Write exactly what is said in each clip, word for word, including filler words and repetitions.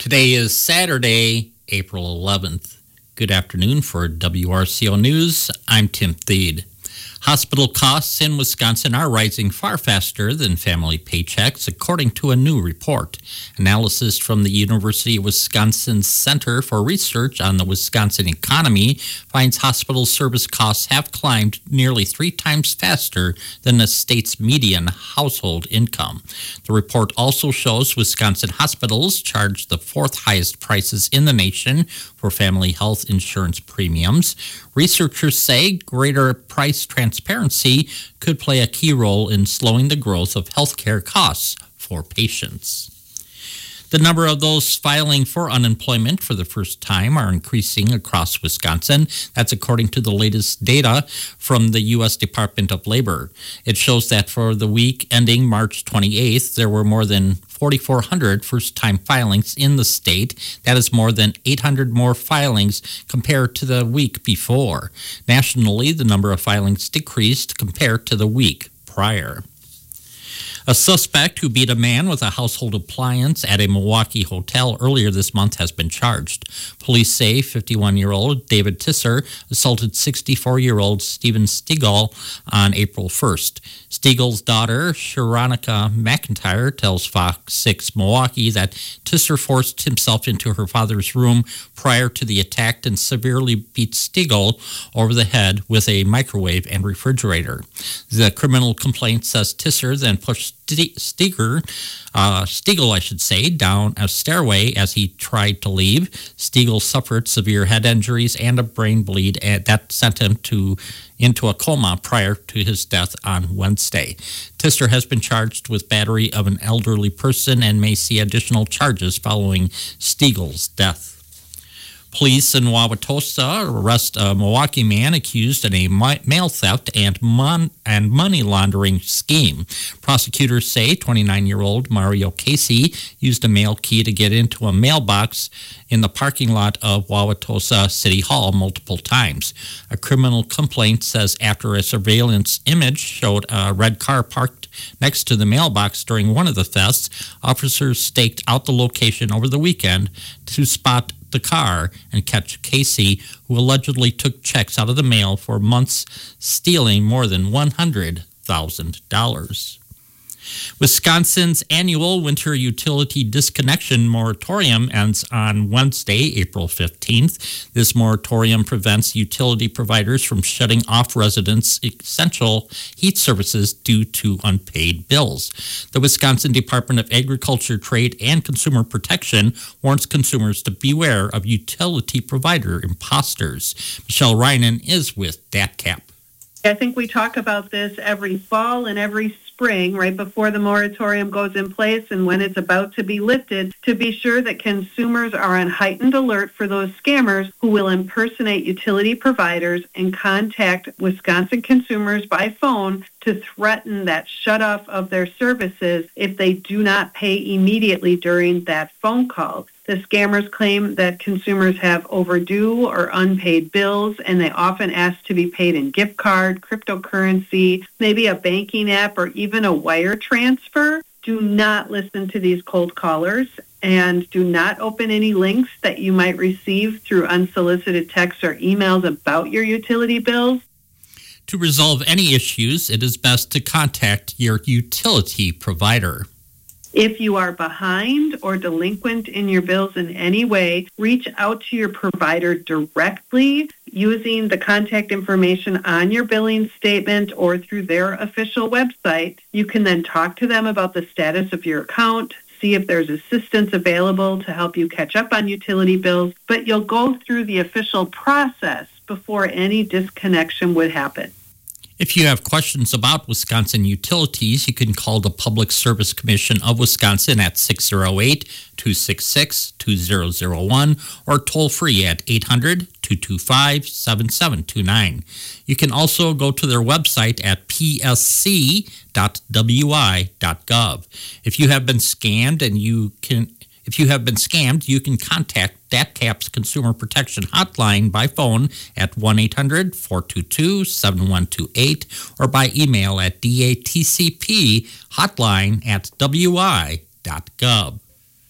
Today is Saturday, April eleventh. Good afternoon for W R C O News. I'm Tim Thede. Hospital costs in Wisconsin are rising far faster than family paychecks, according to a new report. Analysis from the University of Wisconsin Center for Research on the Wisconsin Economy finds hospital service costs have climbed nearly three times faster than the state's median household income. The report also shows Wisconsin hospitals charge the fourth highest prices in the nation for family health insurance premiums. Researchers say greater price transparency could play a key role in slowing the growth of healthcare costs for patients. The number of those filing for unemployment for the first time are increasing across Wisconsin. That's according to the latest data from the U S Department of Labor. It shows that for the week ending March twenty-eighth, there were more than forty-four hundred first-time filings in the state. That is more than eight hundred more filings compared to the week before. Nationally, the number of filings decreased compared to the week prior. A suspect who beat a man with a household appliance at a Milwaukee hotel earlier this month has been charged. Police say fifty-one-year-old David Tisser assaulted sixty-four-year-old Stephen Stiegel on April first. Stiegel's daughter, Sharonica McIntyre, tells Fox six Milwaukee that Tisser forced himself into her father's room prior to the attack and severely beat Stiegel over the head with a microwave and refrigerator. The criminal complaint says Tisser then pushed Stiegel, uh, Stiegel, I should say, down a stairway as he tried to leave. Stiegel suffered severe head injuries and a brain bleed, and that sent him to into a coma prior to his death on Wednesday. Tisser has been charged with battery of an elderly person and may see additional charges following Stiegel's death. Police in Wauwatosa arrest a Milwaukee man accused in a mail theft and, mon- and money laundering scheme. Prosecutors say twenty-nine-year-old Mario Casey used a mail key to get into a mailbox in the parking lot of Wauwatosa City Hall multiple times. A criminal complaint says after a surveillance image showed a red car parked next to the mailbox during one of the thefts, officers staked out the location over the weekend to spot the car and catch Casey, who allegedly took checks out of the mail for months, stealing more than one hundred thousand dollars. Wisconsin's annual winter utility disconnection moratorium ends on Wednesday, April fifteenth. This moratorium prevents utility providers from shutting off residents' essential heat services due to unpaid bills. The Wisconsin Department of Agriculture, Trade, and Consumer Protection warns consumers to beware of utility provider imposters. Michelle Reinen is with D A T C A P. I think we talk about this every fall and every spring, right before the moratorium goes in place and when it's about to be lifted, to be sure that consumers are on heightened alert for those scammers who will impersonate utility providers and contact Wisconsin consumers by phone to threaten that shutoff of their services if they do not pay immediately during that phone call. The scammers claim that consumers have overdue or unpaid bills, and they often ask to be paid in gift card, cryptocurrency, maybe a banking app, or even a wire transfer. Do not listen to these cold callers, and do not open any links that you might receive through unsolicited texts or emails about your utility bills. To resolve any issues, it is best to contact your utility provider. If you are behind or delinquent in your bills in any way, reach out to your provider directly using the contact information on your billing statement or through their official website. You can then talk to them about the status of your account, see if there's assistance available to help you catch up on utility bills, but you'll go through the official process before any disconnection would happen. If you have questions about Wisconsin utilities, you can call the Public Service Commission of Wisconsin at six oh eight, two six six, two oh oh one or toll free at eight hundred, two two five, seven seven two nine. You can also go to their website at p s c dot w i dot gov. If you have been scammed and you can If you have been scammed, you can contact D A T C A P's Consumer Protection Hotline by phone at one eight hundred, four two two, seven one two eight or by email at datcphotline at w i dot gov.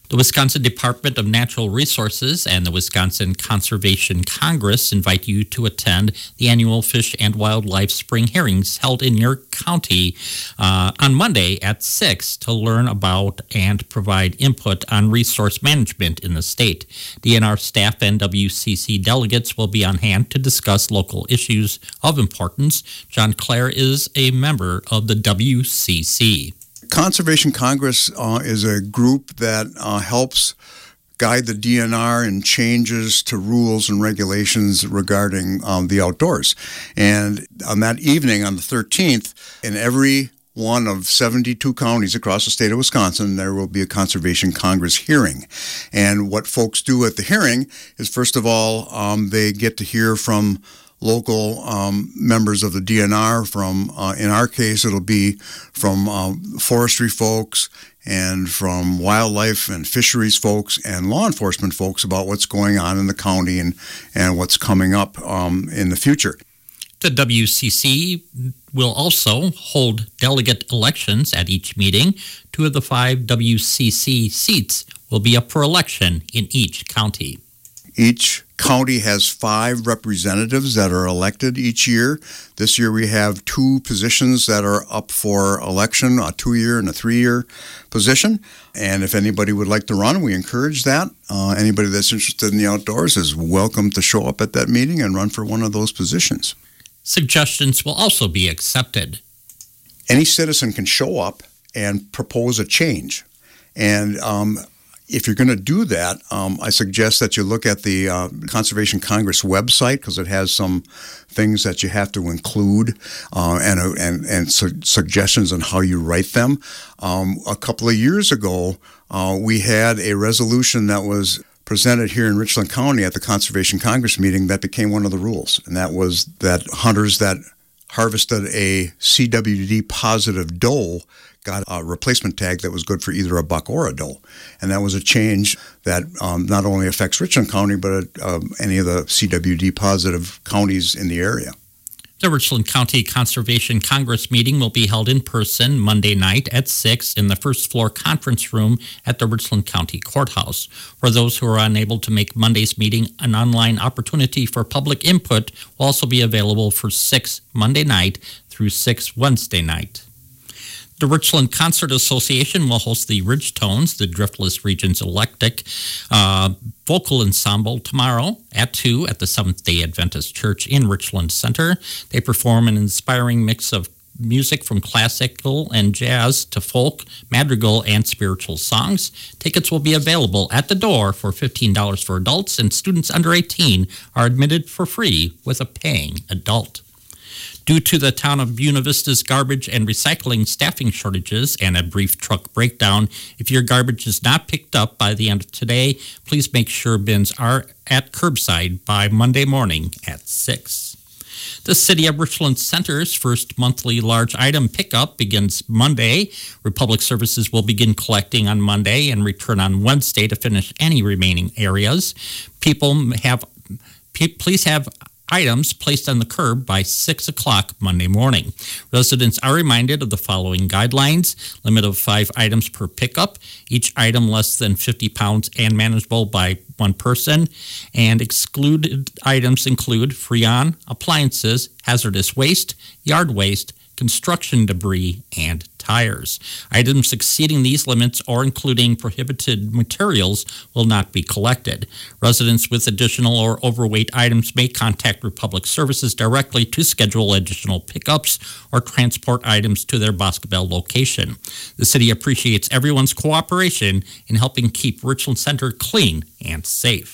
The Wisconsin Department of Natural Resources and the Wisconsin Conservation Congress invite you to attend the annual Fish and Wildlife Spring Hearings held in your county uh, on Monday at six to learn about and provide input on resource management in the state. D N R staff and W C C delegates will be on hand to discuss local issues of importance. John Clare is a member of the W C C. Conservation Congress uh, is a group that uh, helps guide the D N R in changes to rules and regulations regarding um, the outdoors. And on that evening, on the thirteenth, in every one of seventy-two counties across the state of Wisconsin, there will be a Conservation Congress hearing. And what folks do at the hearing is, first of all, um, they get to hear from local um, members of the D N R. From, uh, in our case, it'll be from um, forestry folks and from wildlife and fisheries folks and law enforcement folks about what's going on in the county and, and what's coming up um, in the future. The W C C will also hold delegate elections at each meeting. Two of the five W C C seats will be up for election in each county. Each county has five representatives that are elected each year. This year we have two positions that are up for election, a two-year and a three-year position. And if anybody would like to run, we encourage that. Uh, anybody that's interested in the outdoors is welcome to show up at that meeting and run for one of those positions. Suggestions will also be accepted. Any citizen can show up and propose a change. And um, if you're going to do that, um, I suggest that you look at the uh, Conservation Congress website, because it has some things that you have to include uh, and, uh, and and su- suggestions on how you write them. Um, a couple of years ago, uh, we had a resolution that was presented here in Richland County at the Conservation Congress meeting that became one of the rules, and that was that hunters that harvested a C W D positive doe got a replacement tag that was good for either a buck or a doe. And that was a change that um, not only affects Richland County, but uh, any of the C W D positive counties in the area. The Richland County Conservation Congress meeting will be held in person Monday night at six in the first floor conference room at the Richland County Courthouse. For those who are unable to make Monday's meeting, an online opportunity for public input will also be available for six Monday night through six Wednesday night. The Richland Concert Association will host the Ridgetones, the Driftless Region's Electric uh, Vocal Ensemble, tomorrow at two at the Seventh-day Adventist Church in Richland Center. They perform an inspiring mix of music from classical and jazz to folk, madrigal, and spiritual songs. Tickets will be available at the door for fifteen dollars for adults, and students under eighteen are admitted for free with a paying adult. Due to the town of Buena Vista's garbage and recycling staffing shortages and a brief truck breakdown, if your garbage is not picked up by the end of today, please make sure bins are at curbside by Monday morning at six. The City of Richland Center's first monthly large item pickup begins Monday. Republic Services will begin collecting on Monday and return on Wednesday to finish any remaining areas. People have, please have items placed on the curb by six o'clock Monday morning. Residents are reminded of the following guidelines: limit of five items per pickup, each item less than fifty pounds and manageable by one person, and excluded items include Freon, appliances, hazardous waste, yard waste, construction debris, and tires. Items exceeding these limits or including prohibited materials will not be collected. Residents with additional or overweight items may contact Republic Services directly to schedule additional pickups or transport items to their Boscobel location. The city appreciates everyone's cooperation in helping keep Richland Center clean and safe.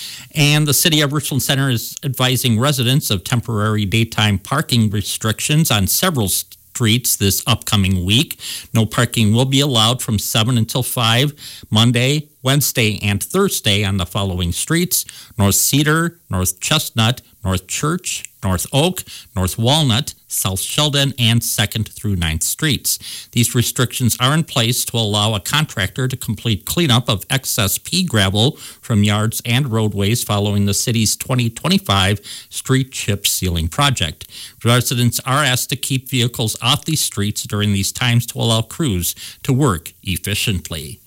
And the City of Richland Center is advising residents of temporary daytime parking restrictions on several streets this upcoming week. No parking will be allowed from seven until five, Monday, Wednesday, and Thursday on the following streets: North Cedar, North Chestnut, North Church, North Oak, North Walnut, South Sheldon, and second through ninth Streets. These restrictions are in place to allow a contractor to complete cleanup of excess pea gravel from yards and roadways following the city's twenty twenty-five street chip sealing project. Residents are asked to keep vehicles off these streets during these times to allow crews to work efficiently.